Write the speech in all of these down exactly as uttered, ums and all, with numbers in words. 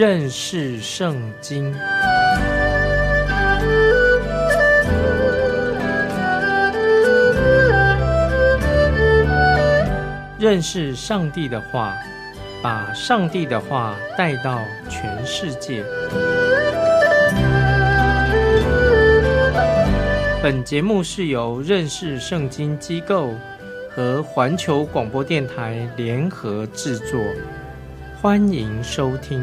认识圣经。认识上帝的话，把上帝的话带到全世界。本节目是由认识圣经机构和环球广播电台联合制作，欢迎收听。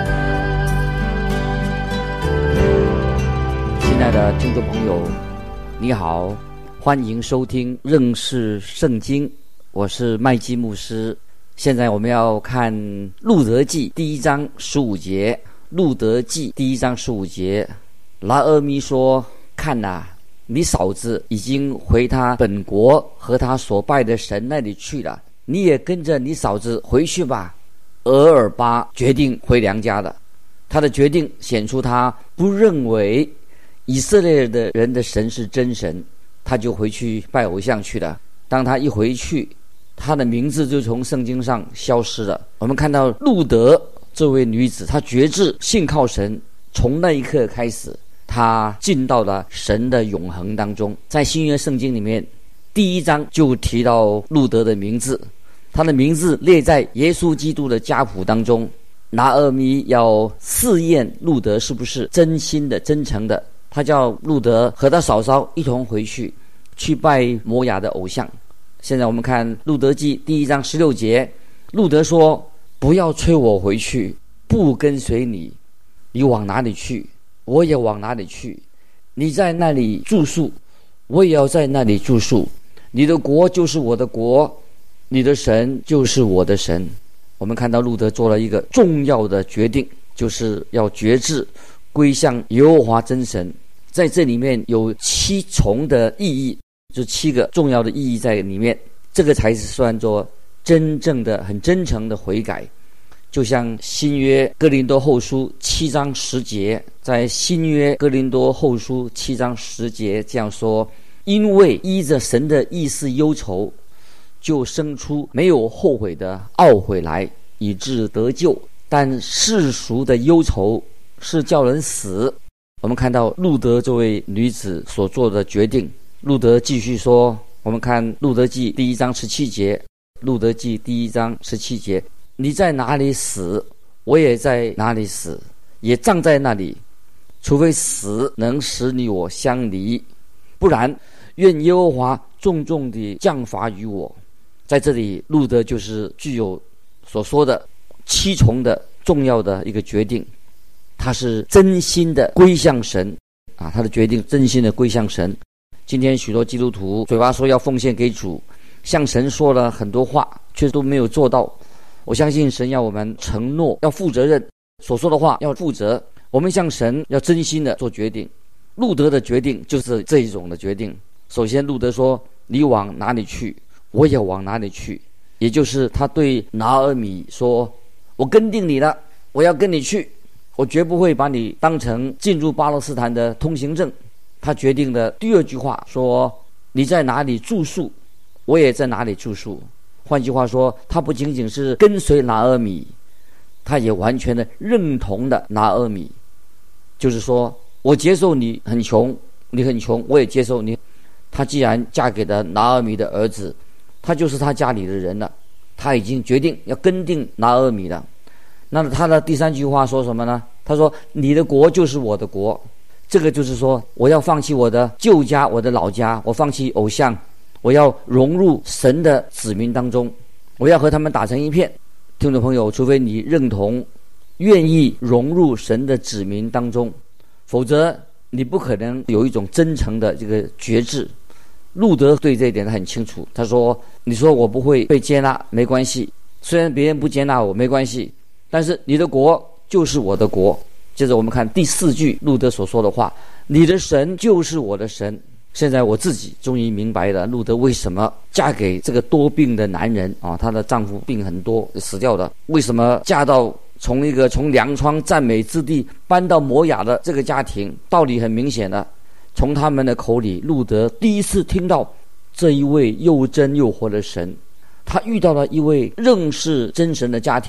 亲爱的听众朋友，你好，欢迎收听认识圣经，我是麦基牧师。现在我们要看路得记第一章十五节。路得记第一章十五节，拿俄米说：看哪，你嫂子已经回他本国和他所拜的神那里去了，你也跟着你嫂子回去吧。俄尔巴决定回娘家了，他的决定显出他不认为以色列的人的神是真神，他就回去拜偶像去了。当他一回去，她的名字就从圣经上消失了。我们看到路得这位女子，她决志信靠神，从那一刻开始，她进到了神的永恒当中。在新约圣经里面，第一章就提到路得的名字，她的名字列在耶稣基督的家谱当中。拿俄米要试验路得是不是真心的、真诚的，他叫路得和他嫂嫂一同回去，去拜摩亚的偶像。现在我们看路得记第一章十六节，路得说：不要催我回去，不跟随你，你往哪里去，我也往哪里去。你在那里住宿，我也要在那里住宿。你的国就是我的国，你的神就是我的神。我们看到路得做了一个重要的决定，就是要决志归向耶和华真神。在这里面有七重的意义，就七个重要的意义在里面，这个才是算作真正的很真诚的悔改。就像新约哥林多后书七章十节，在新约哥林多后书七章十节这样说：因为依着神的意思忧愁，就生出没有后悔的懊悔来，以致得救。但世俗的忧愁是叫人死。我们看到路得这位女子所做的决定。路得继续说，我们看路得记第一章十七节，路得记第一章十七节：你在哪里死，我也在哪里死，也葬在那里，除非死能使你我相离，不然愿耶和华重重地降罚于我。在这里，路得就是具有所说的七重的重要的一个决定，他是真心的归向神啊，他的决定真心的归向神。今天许多基督徒嘴巴说要奉献给主，向神说了很多话，却都没有做到。我相信神要我们承诺，要负责任，所说的话要负责。我们向神要真心的做决定。路得的决定就是这一种的决定。首先，路得说：你往哪里去，我也往哪里去。也就是他对拿俄米说：我跟定你了，我要跟你去，我绝不会把你当成进入巴勒斯坦的通行证。他决定的第二句话说：你在哪里住宿，我也在哪里住宿。换句话说，他不仅仅是跟随拿俄米，他也完全的认同的拿俄米。就是说，我接受你很穷，你很穷，我也接受你。他既然嫁给了拿俄米的儿子，他就是他家里的人了，他已经决定要跟定拿俄米了。那他的第三句话说什么呢？他说：你的国就是我的国。这个就是说，我要放弃我的旧家，我的老家，我放弃偶像，我要融入神的子民当中，我要和他们打成一片。听众朋友，除非你认同愿意融入神的子民当中，否则你不可能有一种真诚的这个决志。路得对这一点很清楚，他说：你说我不会被接纳没关系，虽然别人不接纳我没关系，但是你的国就是我的国。接着我们看第四句路得所说的话：你的神就是我的神。现在我自己终于明白了路得为什么嫁给这个多病的男人啊，她的丈夫病很多死掉了，为什么嫁到从一个从粮仓赞美之地搬到摩亚的这个家庭。道理很明显的，从他们的口里，路得第一次听到这一位又真又活的神。他遇到了一位认识真神的家庭，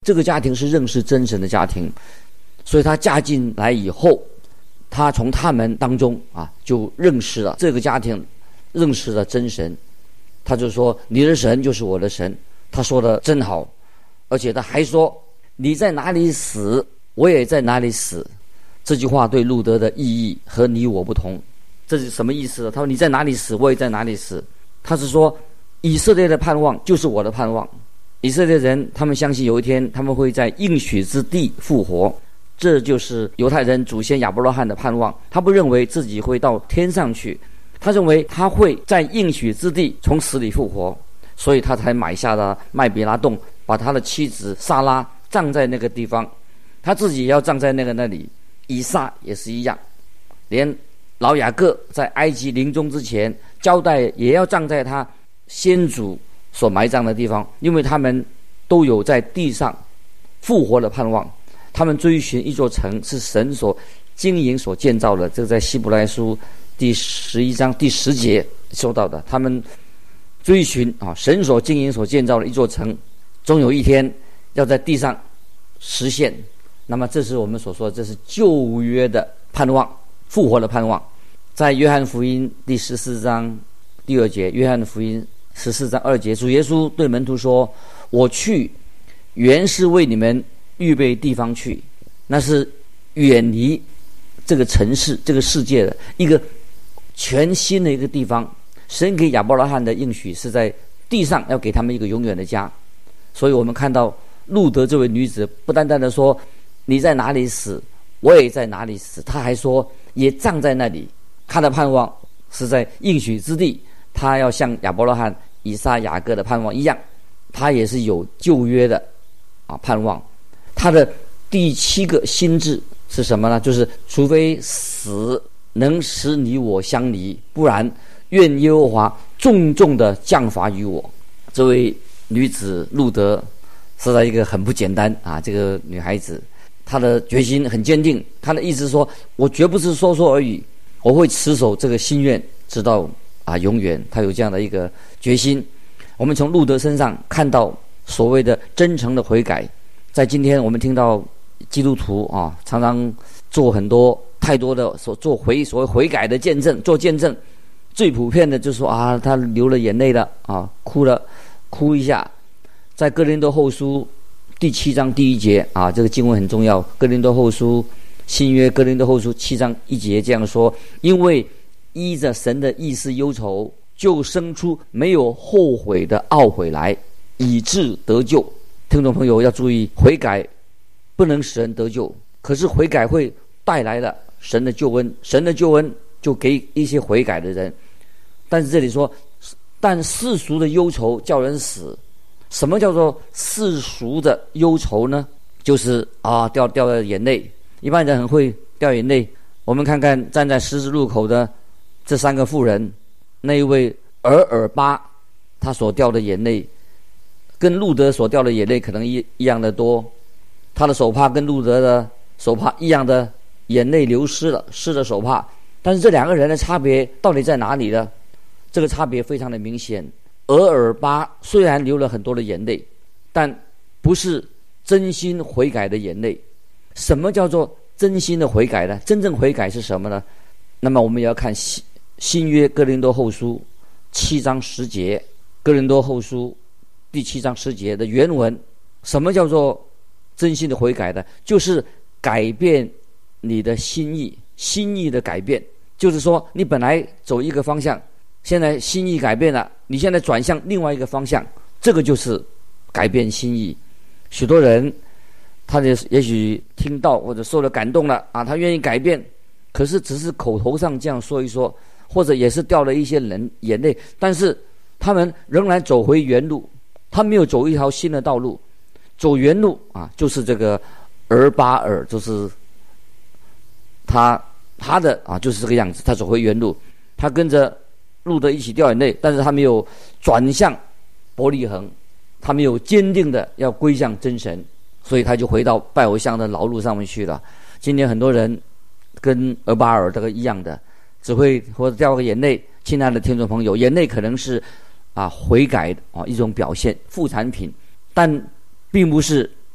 这个家庭是认识真神的家庭，所以他嫁进来以后，他从他们当中啊就认识了这个家庭，认识了真神。他就说你的神就是我的神，他说的真好。而且他还说你在哪里死我也在哪里死。这句话对路德的意义和你我不同。这是什么意思呢？他说你在哪里死我也在哪里死。他是说以色列的盼望就是我的盼望。以色列人他们相信有一天他们会在应许之地复活，这就是犹太人祖先亚伯拉罕的盼望。他不认为自己会到天上去，他认为他会在应许之地从死里复活，所以他才买下了麦比拉洞，把他的妻子撒拉葬在那个地方，他自己也要葬在那个那里。以撒也是一样，连老雅各在埃及临终之前交代也要葬在他先祖所埋葬的地方，因为他们都有在地上复活的盼望。他们追寻一座城是神所经营所建造的，这个在希伯来书第十一章第十节说到的。他们追寻啊神所经营所建造的一座城，终有一天要在地上实现。那么这是我们所说的，这是旧约的盼望，复活的盼望。在约翰福音第十四章第二节，约翰福音十四章二节，主耶稣对门徒说，我去原是为你们预备地方去，那是远离这个城市这个世界的一个全新的一个地方。神给亚伯拉罕的应许是在地上要给他们一个永远的家。所以我们看到路德这位女子不单单的说你在哪里死我也在哪里死，她还说也葬在那里。她的盼望是在应许之地，她要像亚伯拉罕以撒雅各的盼望一样，她也是有旧约的啊盼望。她的第七个心志是什么呢？就是除非死能使你我相离，不然愿耶和华重重的降罚于我。这位女子路德实在一个很不简单啊，这个女孩子她的决心很坚定，她的意思说我绝不是说说而已，我会持守这个心愿直到啊永远。她有这样的一个决心。我们从路德身上看到所谓的真诚的悔改。在今天我们听到基督徒啊常常做很多太多的所做回所谓悔改的见证，做见证最普遍的就是说啊他流了眼泪了啊哭了哭一下。在哥林多后书第七章第一节啊，这个经文很重要。哥林多后书新约哥林多后书七章一节这样说，因为依着神的意思忧愁，就生出没有后悔的懊悔来，以致得救。听众朋友要注意，悔改不能使人得救，可是悔改会带来了神的救恩，神的救恩就给一些悔改的人。但是这里说但世俗的忧愁叫人死。什么叫做世俗的忧愁呢？就是啊掉掉的眼泪。一般人很会掉眼泪。我们看看站在十字路口的这三个妇人，那一位俄尔巴他所掉的眼泪跟路德所掉的眼泪可能一一样的多，他的手帕跟路德的手帕一样的眼泪流失了，湿了手帕。但是这两个人的差别到底在哪里呢？这个差别非常的明显。俄尔巴虽然流了很多的眼泪，但不是真心悔改的眼泪。什么叫做真心的悔改呢？真正悔改是什么呢？那么我们也要看新新约哥林多后书七章十节，哥林多后书第七章十节的原文。什么叫做真心的悔改呢？就是改变你的心意，心意的改变。就是说你本来走一个方向，现在心意改变了，你现在转向另外一个方向，这个就是改变心意。许多人他也许听到或者受了感动了啊，他愿意改变，可是只是口头上这样说一说，或者也是掉了一些人眼泪，但是他们仍然走回原路，他没有走一条新的道路。走原路啊，就是这个俄巴尔，就是他他的啊，就是这个样子，他走回原路，他跟着路德一起掉眼泪，但是他没有转向伯利恒，他没有坚定的要归向真神，所以他就回到拜偶像的老路上面去了。今天很多人跟俄巴尔这个一样的，只会或者掉个眼泪。亲爱的听众朋友，眼泪可能是啊悔改啊一种表现，副产品，但并不是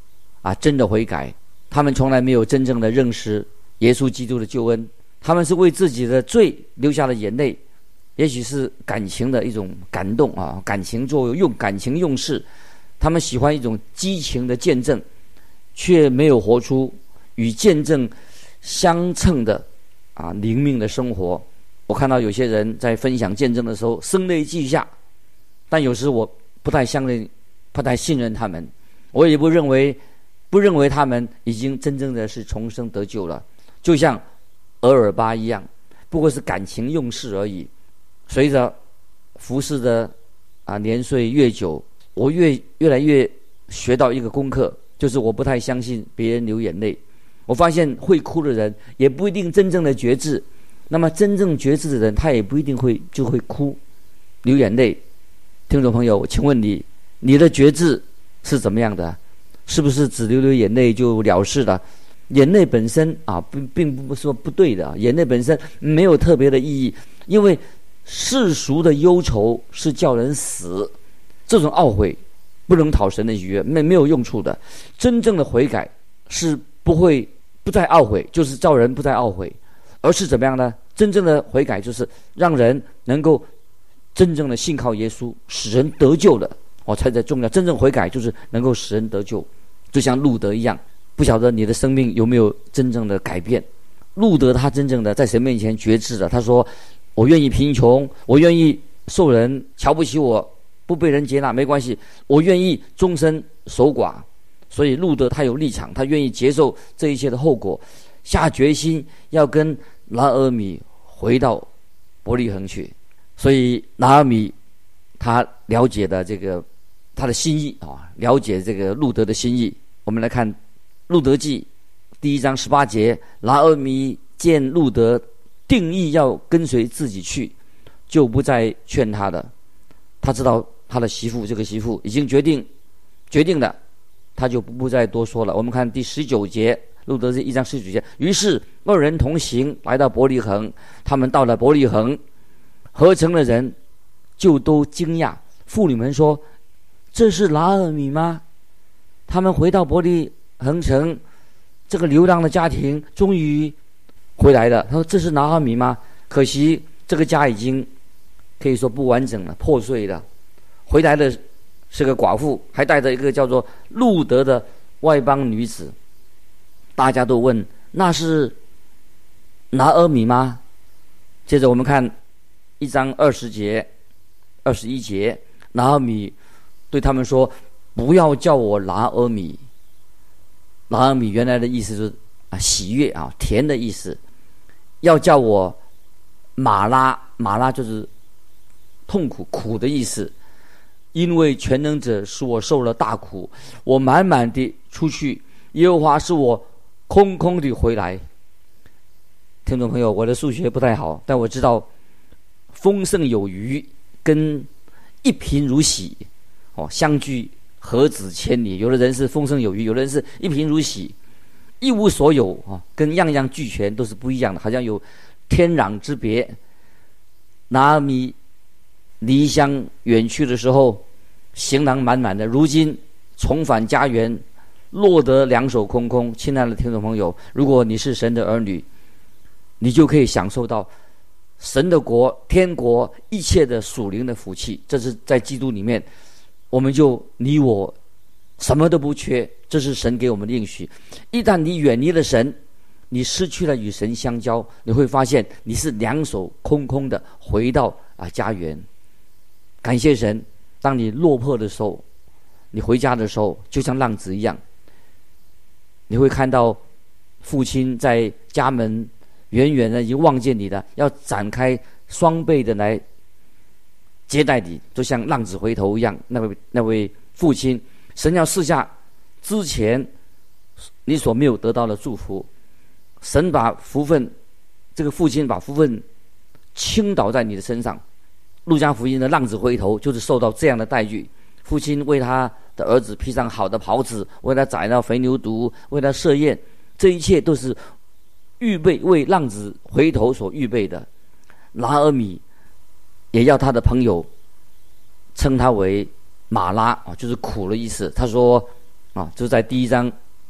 啊真的悔改，他们从来没有真正的认识耶稣基督的救恩，他们是为自己的罪流下了眼泪，也许是感情的一种感动啊，感情作用，用感情用事，他们喜欢一种激情的见证，却没有活出与见证相称的啊灵命的生活。我看到有些人在分享见证的时候声泪俱下，但有时我不太相信，不太信任他们，我也不认为不认为他们已经真正的是重生得救了，就像俄尔巴一样，不过是感情用事而已。随着服侍的啊年岁越久，我越越来越学到一个功课，就是我不太相信别人流眼泪。我发现会哭的人也不一定真正的觉志，那么真正觉志的人，他也不一定会就会哭流眼泪。听众朋友，请问你你的觉志是怎么样的？是不是只流流眼泪就了事了？眼泪本身啊，并并不是说不对的，眼泪本身没有特别的意义，因为世俗的忧愁是叫人死，这种懊悔不能讨神的喜悦，没没有用处的。真正的悔改是不会不再懊悔，就是叫人不再懊悔，而是怎么样呢？真正的悔改就是让人能够真正的信靠耶稣，使人得救的，哦，才才重要。真正悔改就是能够使人得救，就像路德一样。不晓得你的生命有没有真正的改变？路德他真正的在神面前决志了，他说：“我愿意贫穷，我愿意受人瞧不起我，不被人接纳没关系，我愿意终身守寡。”所以路德他有立场，他愿意接受这一切的后果，下决心要跟拿俄米回到伯利恒去。所以拿俄米他了解的这个他的心意啊，了解这个路德的心意。我们来看路德记第一章十八节，拿俄米见路德定义要跟随自己去，就不再劝他的。他知道他的媳妇这个媳妇已经决定决定了，他就不再多说了。我们看第十九节，路德记一章十九节，于是二人同行来到伯利恒，他们到了伯利恒，合城的人就都惊讶，妇女们说：“这是拿俄米吗？”他们回到伯利恒城，这个流浪的家庭终于回来了。他说：“这是拿俄米吗？”可惜这个家已经可以说不完整了，破碎了。回来的是个寡妇，还带着一个叫做路德的外邦女子。大家都问：“那是拿俄米吗？”接着我们看一章二十节、二十一节，拿俄米对他们说：“不要叫我拿俄米。”拿俄米原来的意思是啊喜悦啊甜的意思，要叫我马拉，马拉就是痛苦苦的意思。因为全能者使我受了大苦，我满满的出去，耶和华使我空空的回来。听众朋友，我的数学不太好，但我知道丰盛有余跟一贫如洗哦相距何止千里。有的人是丰盛有余，有的人是一贫如洗，一无所有啊，跟样样俱全都是不一样的，好像有天壤之别。拿俄米离乡远去的时候，行囊满满的，如今重返家园，落得两手空空。亲爱的听众朋友，如果你是神的儿女，你就可以享受到神的国、天国一切的属灵的福气。这是在基督里面，我们就你我什么都不缺，这是神给我们的应许。一旦你远离了神，你失去了与神相交，你会发现你是两手空空的回到啊家园。感谢神，当你落魄的时候，你回家的时候就像浪子一样，你会看到父亲在家门远远的已经望见你的，要展开双臂的来接待你，就像浪子回头一样。那位那位父亲，神要赐下之前你所没有得到的祝福，神把福分，这个父亲把福分倾倒在你的身上。路加福音的浪子回头就是受到这样的待遇，父亲为他的儿子披上好的袍子，为他宰了肥牛犊，为他设宴，这一切都是预备为浪子回头所预备的。拿俄米也要他的朋友称他为马拉啊，就是苦的意思。他说啊，就是在第一章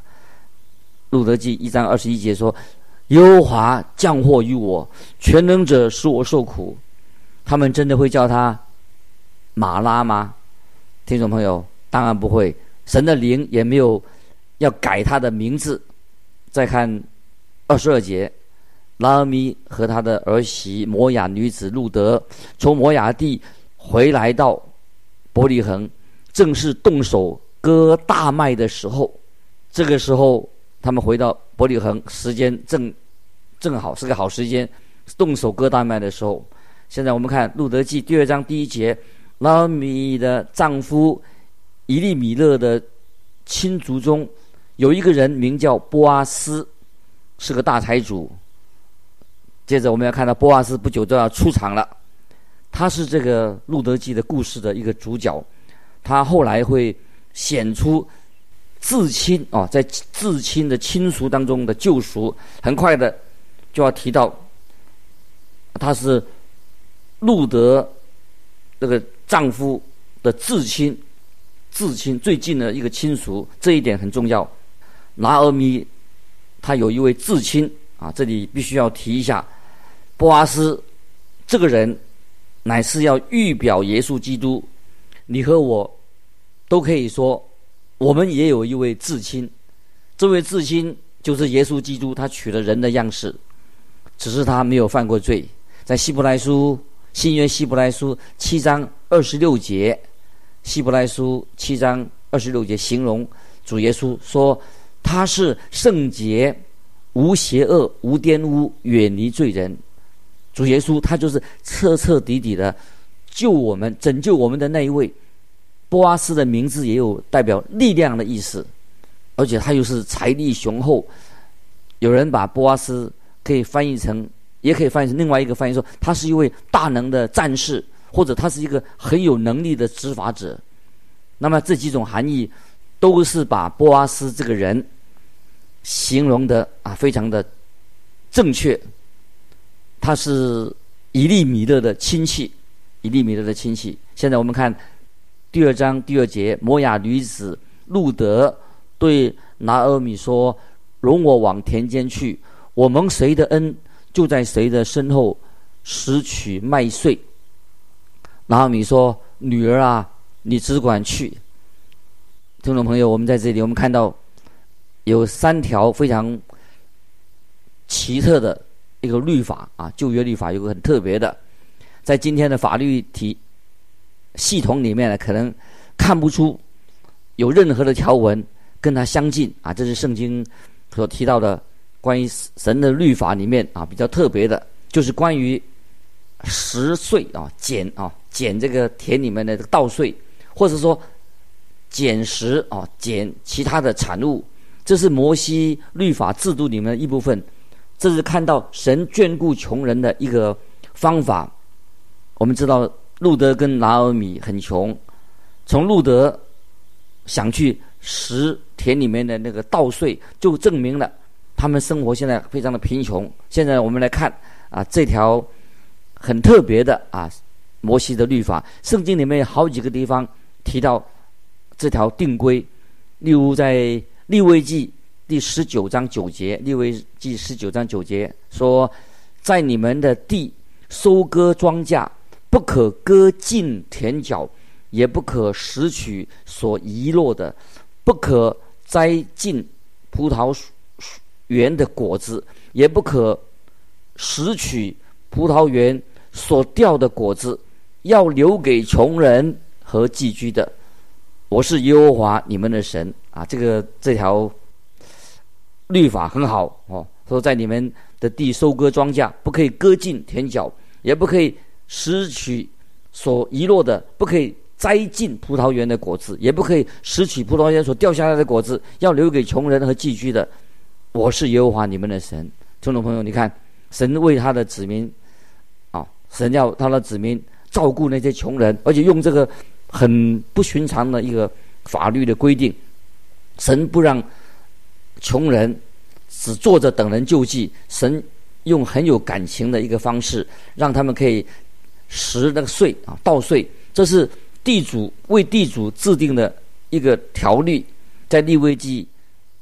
路得记一章二十一节说，耶和华降祸于我，全能者使我受苦。他们真的会叫他马拉吗？听众朋友，当然不会，神的灵也没有要改他的名字。再看二十二节，拿俄米和他的儿媳摩亚女子路得从摩亚地回来到伯利恒，正是动手割大麦的时候。这个时候他们回到伯利恒，时间正正好是个好时间，动手割大麦的时候。现在我们看路得记第二章第一节，拿俄米的丈夫以利米勒的亲族中有一个人名叫波阿斯，是个大财主。接着我们要看到波阿斯不久就要出场了，他是这个路得记的故事的一个主角，他后来会显出至亲啊，在至亲的亲属当中的救赎。很快的就要提到他是路得这个丈夫的至亲，至亲最近的一个亲属，这一点很重要。拿俄米他有一位至亲啊，这里必须要提一下，波阿斯这个人乃是要预表耶稣基督。你和我都可以说，我们也有一位至亲，这位至亲就是耶稣基督，他取了人的样式，只是他没有犯过罪。在希伯来书新约希伯来书七章二十六节，希伯来书七章二十六节形容主耶稣说，他是圣洁、无邪恶、无玷污、远离罪人。主耶稣他就是彻彻底底的救我们、拯救我们的那一位。波阿斯的名字也有代表力量的意思，而且他又是财力雄厚。有人把波阿斯可以翻译成，也可以翻译成另外一个翻译说，他是一位大能的战士，或者他是一个很有能力的执法者。那么这几种含义都是把波阿斯这个人形容的啊非常的正确。他是以利米勒的亲戚，以利米勒的亲戚。现在我们看第二章第二节，摩亚女子路得对拿俄米说，容我往田间去，我蒙谁的恩，就在谁的身后拾取麦穗。拿俄米说，女儿啊，你只管去。听众朋友，我们在这里我们看到有三条非常奇特的一个律法啊，旧约律法有个很特别的，在今天的法律体系统里面呢，可能看不出有任何的条文跟它相近啊。这是圣经所提到的关于神的律法里面啊比较特别的，就是关于拾穗啊，捡啊捡这个田里面的稻穗，或者说捡拾啊捡其他的产物，这是摩西律法制度里面的一部分。这是看到神眷顾穷人的一个方法。我们知道路得跟拿俄米很穷，从路得想去拾田里面的那个稻穗，就证明了他们生活现在非常的贫穷。现在我们来看啊，这条很特别的啊摩西的律法，圣经里面有好几个地方提到这条定规。例如在利未记第十九章九节，利未记十九章九节说，在你们的地收割庄稼，不可割尽田角，也不可拾取所遗落的，不可摘尽葡萄园的果子，也不可拾取葡萄园所掉的果子，要留给穷人和寄居的。我是耶和华你们的神啊！这个这条律法很好哦，说在你们的地收割庄稼，不可以割尽田角，也不可以拾取所遗落的，不可以摘尽葡萄园的果子，也不可以拾取葡萄园所掉下来的果子，要留给穷人和寄居的。我是耶和华你们的神。听众朋友，你看神为他的子民啊，神要他的子民照顾那些穷人，而且用这个很不寻常的一个法律的规定，神不让穷人只坐着等人救济，神用很有感情的一个方式，让他们可以拾那个税啊，稻税。这是地主为地主制定的一个条例，在利未记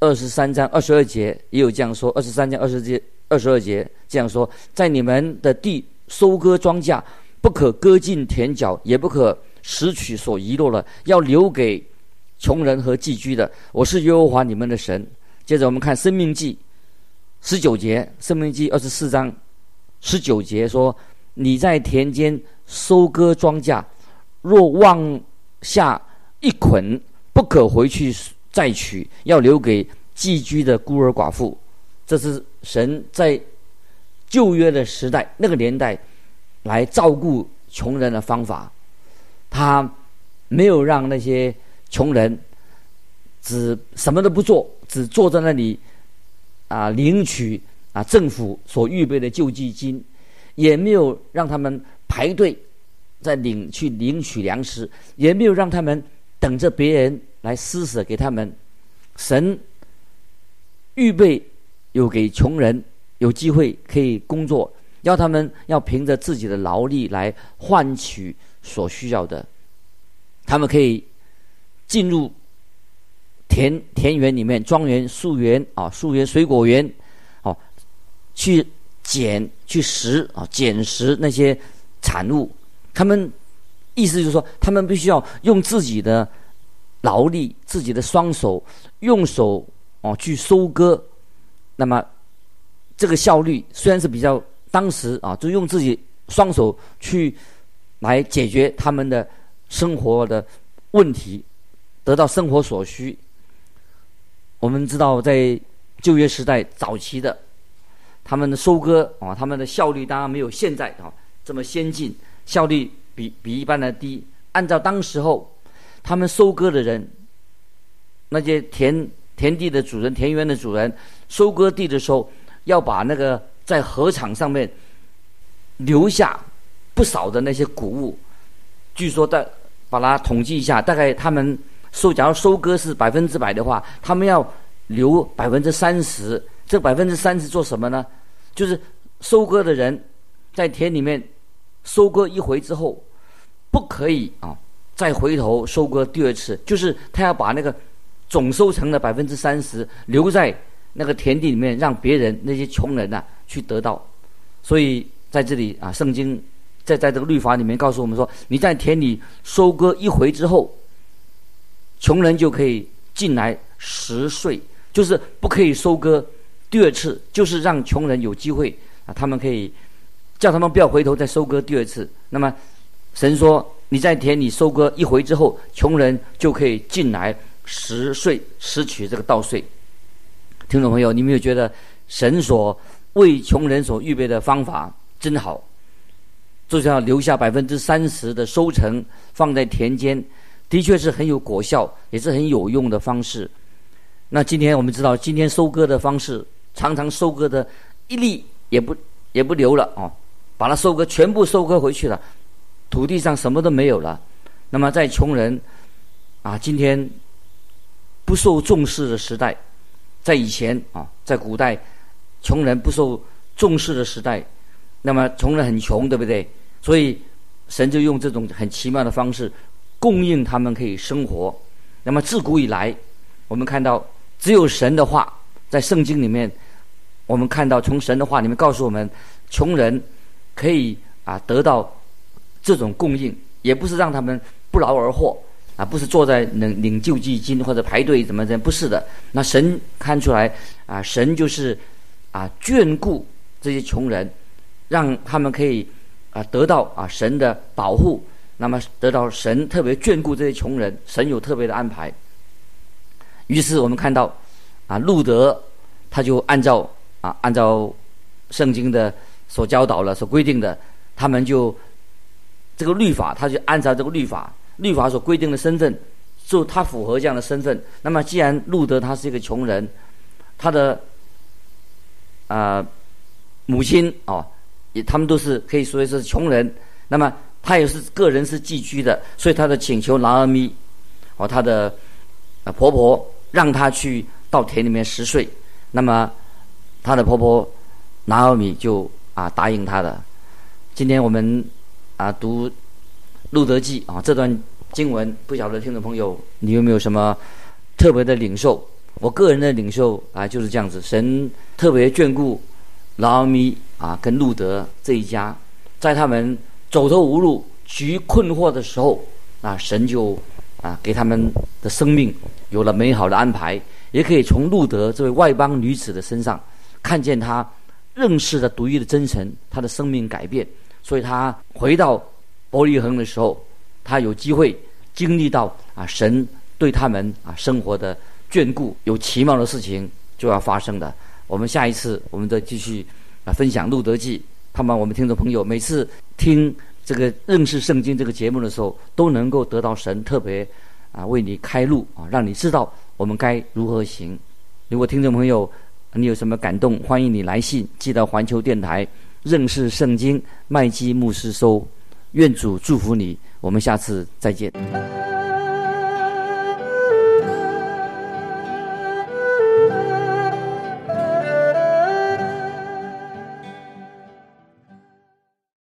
二十三章二十二节也有这样说，二十三章二十节二十二节这样说：在你们的地收割庄稼，不可割尽田角，也不可拾取所遗落了，要留给穷人和寄居的。我是耶和华你们的神。接着我们看申命记十九节，申命记二十四章十九节说：你在田间收割庄稼，若忘下一捆，不可回去再取，要留给寄居的孤儿寡妇。这是神在旧约的时代那个年代来照顾穷人的方法。他没有让那些穷人只什么都不做，只坐在那里啊领取啊政府所预备的救济金，也没有让他们排队在领去领取粮食，也没有让他们等着别人来施舍给他们。神预备有给穷人有机会可以工作，要他们要凭着自己的劳力来换取所需要的。他们可以进入田田园里面，庄园、树园啊，树园、水果园，哦，去捡、去拾啊，捡拾那些产物。他们意思就是说，他们必须要用自己的劳力、自己的双手，用手哦去收割。那么这个效率虽然是比较，当时啊，就用自己双手去来解决他们的生活的问题，得到生活所需。我们知道，在旧约时代早期的他们的收割啊，他们的效率当然没有现在啊这么先进，效率比比一般的低。按照当时候他们收割的人，那些田田地的主人、田园的主人，收割地的时候，要把那个在禾场上面留下不少的那些谷物。据说的把它统计一下，大概他们收，假如收割是百分之百的话，他们要留百分之三十。这百分之三十做什么呢？就是收割的人在田里面收割一回之后，不可以啊再回头收割第二次，就是他要把那个总收成的百分之三十留在那个田地里面，让别人那些穷人啊去得到。所以在这里啊，圣经在在这个律法里面告诉我们说，你在田里收割一回之后，穷人就可以进来拾税，就是不可以收割第二次，就是让穷人有机会啊，他们可以叫他们不要回头再收割第二次。那么神说，你在田里收割一回之后，穷人就可以进来拾税，拾取这个稻税。听众朋友，你没有觉得神所为穷人所预备的方法真好？就是要留下百分之三十的收成放在田间，的确是很有果效，也是很有用的方式。那今天我们知道，今天收割的方式常常收割的一粒也不也不留了哦，把它收割全部收割回去了，土地上什么都没有了。那么在穷人啊，今天不受重视的时代，在以前啊，在古代穷人不受重视的时代，那么穷人很穷，对不对？所以神就用这种很奇妙的方式供应他们可以生活。那么自古以来，我们看到只有神的话，在圣经里面我们看到，从神的话里面告诉我们，穷人可以啊得到这种供应，也不是让他们不劳而获啊，不是坐在领领救济金或者排队怎么怎么，不是的。那神看出来啊，神就是啊眷顾这些穷人，让他们可以啊得到啊神的保护，那么得到神特别眷顾这些穷人，神有特别的安排。于是我们看到啊路德他就按照啊按照圣经的所教导了所规定的，他们就这个律法，他就按照这个律法律法所规定的身份，就他符合这样的身份。那么既然路德他是一个穷人，他的啊、呃、母亲哦，也他们都是可以说是穷人，那么他也是个人是寄居的，所以他的请求拿俄米哦，他的、呃、婆婆让他去到田里面拾税，那么他的婆婆拿俄米就啊答应他的。今天我们啊读路德记啊这段经文，不晓得听众朋友你有没有什么特别的领受？ 我个人的领袖啊就是这样子，神特别眷顾拿俄米啊跟路德这一家，在他们走投无路、局困惑的时候，啊，神就啊给他们的生命有了美好的安排。也可以从路德这位外邦女子的身上看见她认识了独一的真神，她的生命改变，所以她回到伯利恒的时候，她有机会经历到啊神对他们啊生活的眷顾，有奇妙的事情就要发生的。我们下一次我们再继续啊分享路德记，盼望我们听众朋友每次听这个认识圣经这个节目的时候，都能够得到神特别啊为你开路啊，让你知道我们该如何行。如果听众朋友你有什么感动，欢迎你来信寄到环球电台认识圣经麦基牧师收。愿主祝福你，我们下次再见。